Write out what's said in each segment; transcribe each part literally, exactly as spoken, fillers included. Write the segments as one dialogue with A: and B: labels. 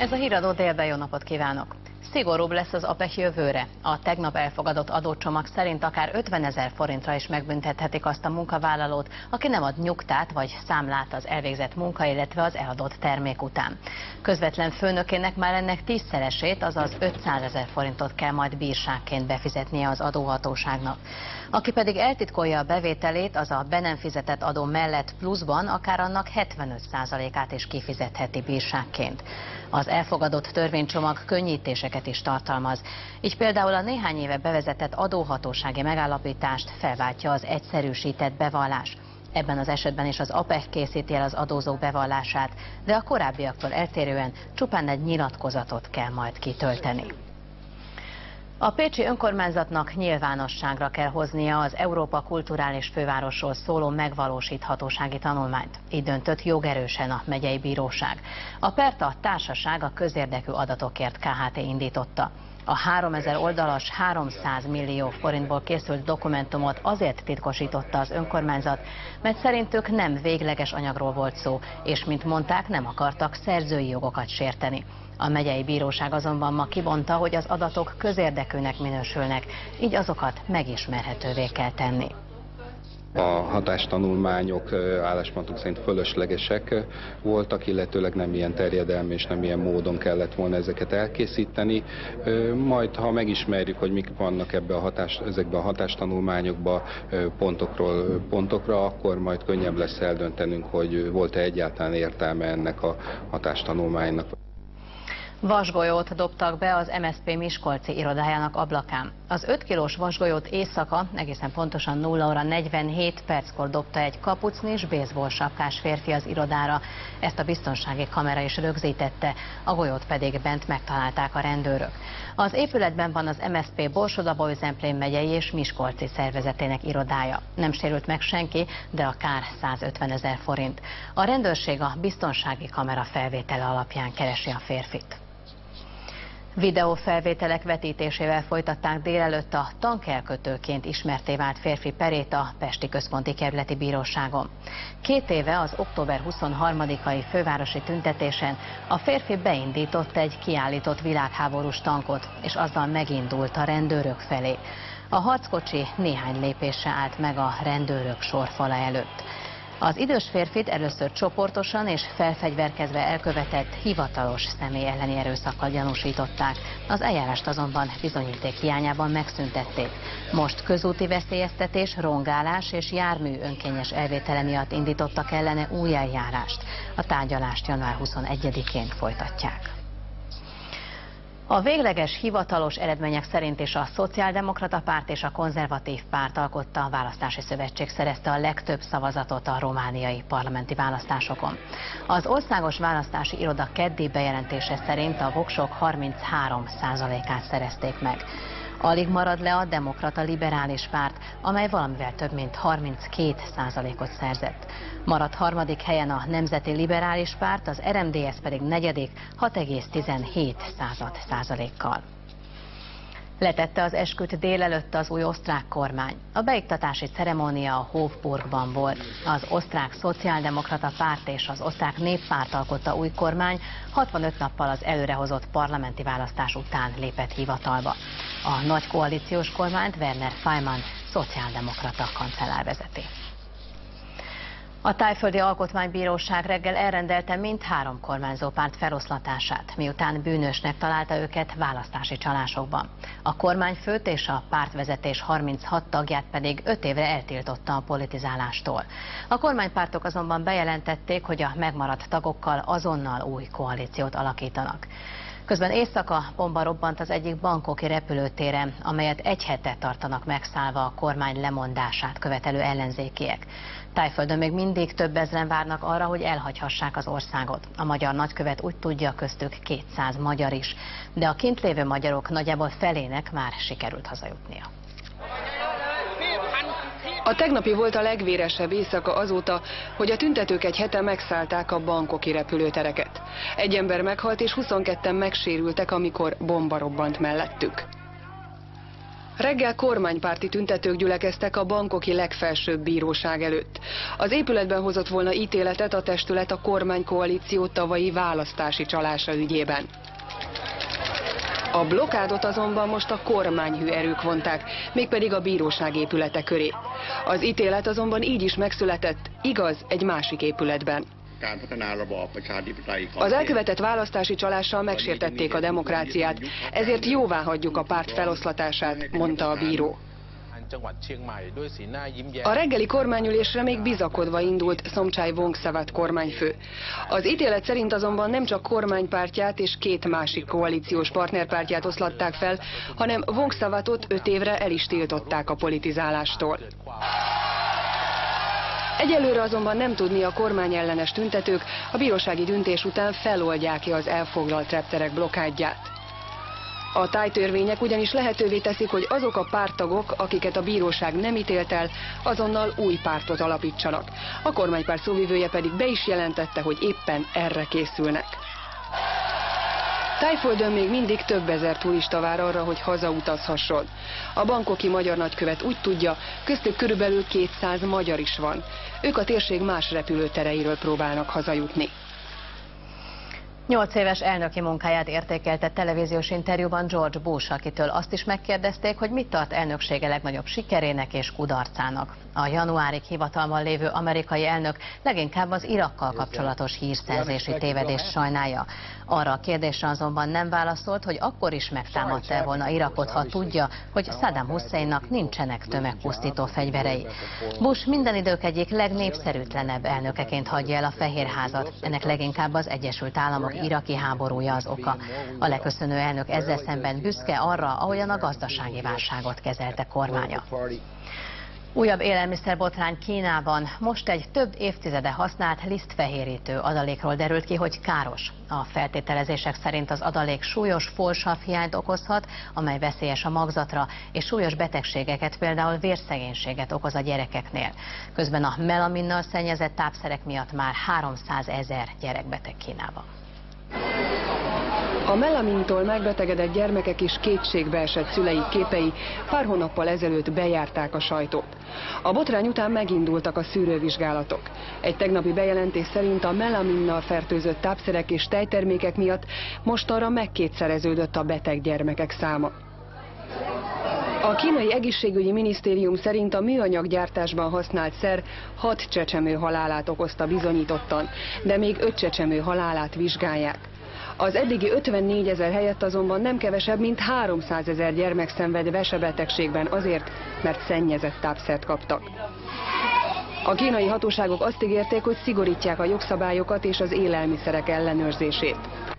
A: Ez a Híradó délben, jó napot kívánok! Szigorúbb lesz az APEC jövőre. A tegnap elfogadott adócsomag szerint akár ötvenezer forintra is megbüntethetik azt a munkavállalót, aki nem ad nyugtát vagy számlát az elvégzett munka, illetve az eladott termék után. Közvetlen főnökének már ennek tízszeresét, azaz ötszázezer forintot kell majd bírságként befizetnie az adóhatóságnak. Aki pedig eltitkolja a bevételét, az a be nem fizetett adó mellett pluszban akár annak hetvenöt százalékát is kifizetheti bírságként. Az elfogadott törvénycsomag könnyítéseket is tartalmaz. Így például a néhány éve bevezetett adóhatósági megállapítást felváltja az egyszerűsített bevallás. Ebben az esetben is az APEC készíti el az adózók bevallását, de a korábbiaktól eltérően csupán egy nyilatkozatot kell majd kitölteni. A pécsi önkormányzatnak nyilvánosságra kell hoznia az Európa kulturális fővárosról szóló megvalósíthatósági tanulmányt. Így döntött jogerősen a megyei bíróság. A pert a társaság a közérdekű adatokért K H T indította. A háromezer oldalas, háromszáz millió forintból készült dokumentumot azért titkosította az önkormányzat, mert szerintük nem végleges anyagról volt szó, és mint mondták, nem akartak szerzői jogokat sérteni. A megyei bíróság azonban ma kimondta, hogy az adatok közérdekűnek minősülnek, így azokat megismerhetővé kell tenni.
B: A hatástanulmányok álláspontunk szerint fölöslegesek voltak, illetőleg nem ilyen terjedelmi és nem ilyen módon kellett volna ezeket elkészíteni. Majd, ha megismerjük, hogy mik vannak ebbe a hatás, ezekbe a hatástanulmányokba pontokról pontokra, akkor majd könnyebb lesz eldöntenünk, hogy volt-e egyáltalán értelme ennek a hatástanulmánynak.
A: Vasgolyót dobtak be az em es zé pé miskolci irodájának ablakán. Az öt kilós vasgolyót éjszaka, egészen pontosan nulla óra negyvenhét perckor dobta egy kapucnis, baseball sapkás férfi az irodára. Ezt a biztonsági kamera is rögzítette, a golyót pedig bent megtalálták a rendőrök. Az épületben van az em es zé pé Borsod-Abaúj-Zemplén megyei és miskolci szervezetének irodája. Nem sérült meg senki, de a kár százötvenezer forint. A rendőrség a biztonsági kamera felvétele alapján keresi a férfit. Videófelvételek vetítésével folytatták délelőtt a tankelkötőként ismertté vált férfi perét a Pesti Központi Kerületi Bíróságon. Két éve az október huszonharmadikai fővárosi tüntetésen a férfi beindított egy kiállított világháborús tankot, és azzal megindult a rendőrök felé. A harckocsi néhány lépésre állt meg a rendőrök sorfala előtt. Az idős férfit először csoportosan és felfegyverkezve elkövetett hivatalos személy elleni erőszakkal gyanúsították. Az eljárást azonban bizonyíték hiányában megszüntették. Most közúti veszélyeztetés, rongálás és jármű önkényes elvétele miatt indítottak ellene új eljárást. A tárgyalást január huszonegyedikén folytatják. A végleges hivatalos eredmények szerint is a Szociáldemokrata Párt és a Konzervatív Párt alkotta a választási szövetség szerezte a legtöbb szavazatot a romániai parlamenti választásokon. Az Országos Választási Iroda keddi bejelentése szerint a voksok harminchárom százalékát szerezték meg. Alig marad le a Demokrata Liberális Párt, amely valamivel több mint harminckét százalékot szerzett. Maradt harmadik helyen a Nemzeti Liberális Párt, az er em dé es pedig negyedik hat egész tizenhét százalékkal. Letette az esküt délelőtt az új osztrák kormány. A beiktatási ceremónia a Hofburgban volt. Az osztrák szociáldemokrata párt és az osztrák néppárt alkotta új kormány hatvanöt nappal az előrehozott parlamenti választás után lépett hivatalba. A nagy koalíciós kormányt Werner Faymann szociáldemokrata kancellár vezeti. A Thaiföldi Alkotmánybíróság reggel elrendelte mindhárom kormányzópárt feloszlatását, miután bűnösnek találta őket választási csalásokban. A kormányfőt és a pártvezetés harminchat tagját pedig öt évre eltiltotta a politizálástól. A kormánypártok azonban bejelentették, hogy a megmaradt tagokkal azonnal új koalíciót alakítanak. Közben éjszaka bomba robbant az egyik bangkoki repülőtéren, amelyet egy hete tartanak megszállva a kormány lemondását követelő ellenzékiek. Thaiföldön még mindig több ezren várnak arra, hogy elhagyhassák az országot. A magyar nagykövet úgy tudja, köztük kétszáz magyar is, de a kint lévő magyarok nagyjából felének már sikerült hazajutnia.
C: A tegnapi volt a legvéresebb éjszaka azóta, hogy a tüntetők egy hete megszállták a bangkoki repülőtereket. Egy ember meghalt és huszonketten megsérültek, amikor bomba robbant mellettük. Reggel kormánypárti tüntetők gyülekeztek a bangkoki legfelsőbb bíróság előtt. Az épületben hozott volna ítéletet a testület a kormánykoalíció tavalyi választási csalása ügyében. A blokádot azonban most a kormányhű erők vonták, mégpedig a bíróság épülete köré. Az ítélet azonban így is megszületett, igaz, egy másik épületben. Az elkövetett választási csalással megsértették a demokráciát, ezért jóvá hagyjuk a párt feloszlatását, mondta a bíró. A reggeli kormányülésre még bizakodva indult Somchai Vongsavat kormányfő. Az ítélet szerint azonban nem csak kormánypártját és két másik koalíciós partnerpártját oszlatták fel, hanem Vongsavatot öt évre el is tiltották a politizálástól. Egyelőre azonban nem tudni a kormányellenes tüntetők a bírósági döntés után feloldják-e az elfoglalt repterek blokkádját. A tájtörvények ugyanis lehetővé teszik, hogy azok a párttagok, akiket a bíróság nem ítélt el, azonnal új pártot alapítsanak. A kormánypárt szóvivője pedig be is jelentette, hogy éppen erre készülnek. Tájföldön még mindig több ezer turista vár arra, hogy hazautazhasson. A bangkoki magyar nagykövet úgy tudja, köztük körülbelül kétszáz magyar is van. Ők a térség más repülőtereiről próbálnak hazajutni.
A: Nyolc éves elnöki munkáját értékelte televíziós interjúban George Bush, akitől azt is megkérdezték, hogy mit tart elnöksége legnagyobb sikerének és kudarcának. A januárig hivatalban lévő amerikai elnök leginkább az Irakkal kapcsolatos hírszerzési tévedést sajnálja. Arra a kérdésre azonban nem válaszolt, hogy akkor is megtámadta volna Irakot, ha tudja, hogy Saddam Husseinnak nincsenek tömegpusztító fegyverei. Bush minden idők egyik legnépszerűtlenebb elnökeként hagyja el a Fehérházat. Ennek leginkább az Egyesült Államok iraki háborúja az oka. A leköszönő elnök ezzel szemben büszke arra, ahogyan a gazdasági válságot kezelte kormánya. Újabb élelmiszerbotrány Kínában. Most egy több évtizede használt lisztfehérítő adalékról derült ki, hogy káros. A feltételezések szerint az adalék súlyos folsavhiányt okozhat, amely veszélyes a magzatra, és súlyos betegségeket, például vérszegénységet okoz a gyerekeknél. Közben a melaminnal szennyezett tápszerek miatt már háromszázezer gyerek beteg Kínában.
C: A melamintól megbetegedett gyermekek és kétségbe esett szüleik képei pár hónappal ezelőtt bejárták a sajtót. A botrány után megindultak a szűrővizsgálatok. Egy tegnapi bejelentés szerint a melaminnal fertőzött tápszerek és tejtermékek miatt mostanra megkétszereződött a beteg gyermekek száma. A kínai egészségügyi minisztérium szerint a műanyag gyártásban használt szer hat csecsemő halálát okozta bizonyítottan, de még öt csecsemő halálát vizsgálják. Az eddigi ötvennégyezer helyett azonban nem kevesebb, mint háromszázezer gyermek szenved vesebetegségben azért, mert szennyezett tápszert kaptak. A kínai hatóságok azt ígérték, hogy szigorítják a jogszabályokat és az élelmiszerek ellenőrzését.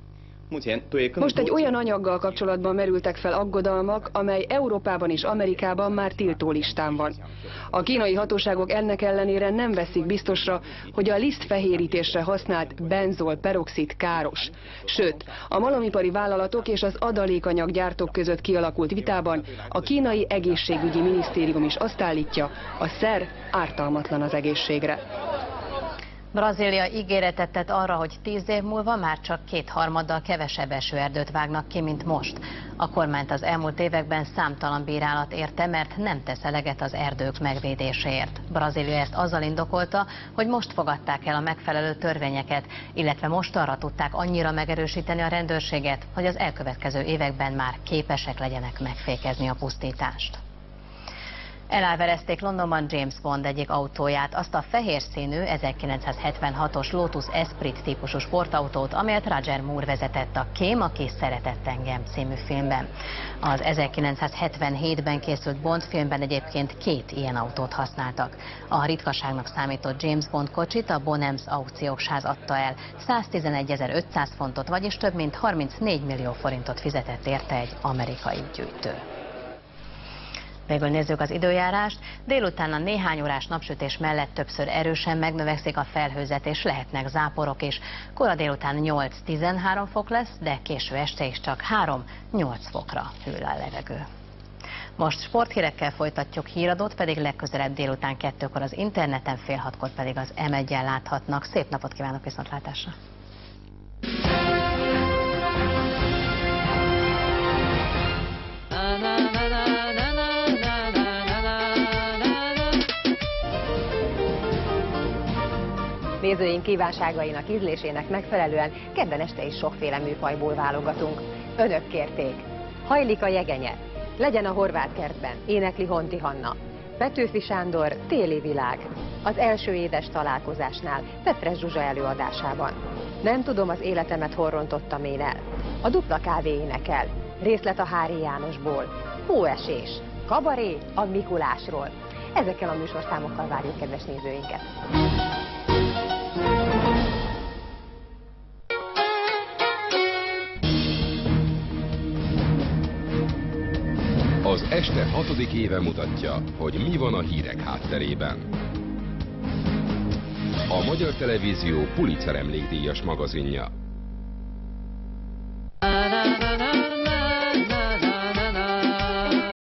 C: Most egy olyan anyaggal kapcsolatban merültek fel aggodalmak, amely Európában és Amerikában már tiltó listán van. A kínai hatóságok ennek ellenére nem veszik biztosra, hogy a lisztfehérítésre használt benzol-peroxid káros. Sőt, a malomipari vállalatok és az adalékanyaggyártók között kialakult vitában a kínai egészségügyi minisztérium is azt állítja, a szer ártalmatlan az egészségre.
A: Brazília ígéretet tett arra, hogy tíz év múlva már csak kétharmaddal kevesebb esőerdőt vágnak ki, mint most. A kormányt az elmúlt években számtalan bírálat érte, mert nem tesz eleget az erdők megvédéséért. Brazília ezt azzal indokolta, hogy most fogadták el a megfelelő törvényeket, illetve most arra tudták annyira megerősíteni a rendőrséget, hogy az elkövetkező években már képesek legyenek megfékezni a pusztítást. Elárverezték Londonban James Bond egyik autóját, azt a fehér színű ezerkilencszázhetvenhatos Lotus Esprit típusú sportautót, amelyet Roger Moore vezetett a Kém, aki szeretett engem című filmben. Az ezerkilencszázhetvenhétben készült Bond filmben egyébként két ilyen autót használtak. A ritkaságnak számított James Bond kocsit a Bonhams aukciósház adta el. száztizenegyezer-ötszáz fontot, vagyis több mint harmincnégy millió forintot fizetett érte egy amerikai gyűjtő. Végül nézzük az időjárást. Délután a néhány órás napsütés mellett többször erősen megnövekszik a felhőzet, és lehetnek záporok is. Kora délután nyolc-tizenhárom fok lesz, de késő este is csak három-nyolc fokra hűl a levegő. Most sporthírekkel folytatjuk, híradót pedig legközelebb délután kettőkor az interneten, fél hatkor pedig az em egyen láthatnak. Szép napot kívánok, viszontlátásra!
D: Na na na na na na Nézőink kívánságainak, ízlésének megfelelően kedden este is sokféle műfajból válogatunk. Önök kérték. Hajlik a jegenye, legyen a horvát kertben, énekli Honti Hanna. Petőfi Sándor, téli világ. Az első édes találkozásnál, Petres Zsuzsa előadásában. Nem tudom, az életemet hol rontottam én el. A dupla kávé énekel. Részlet a Hári Jánosból. Hóesés. Kabaré a Mikulásról. Ezekkel a műsorszámokkal várjuk kedves nézőinket.
E: Az este hatodik éve mutatja, hogy mi van a hírek hátterében. A Magyar Televízió Pulitzer emlékdíjas magazinja.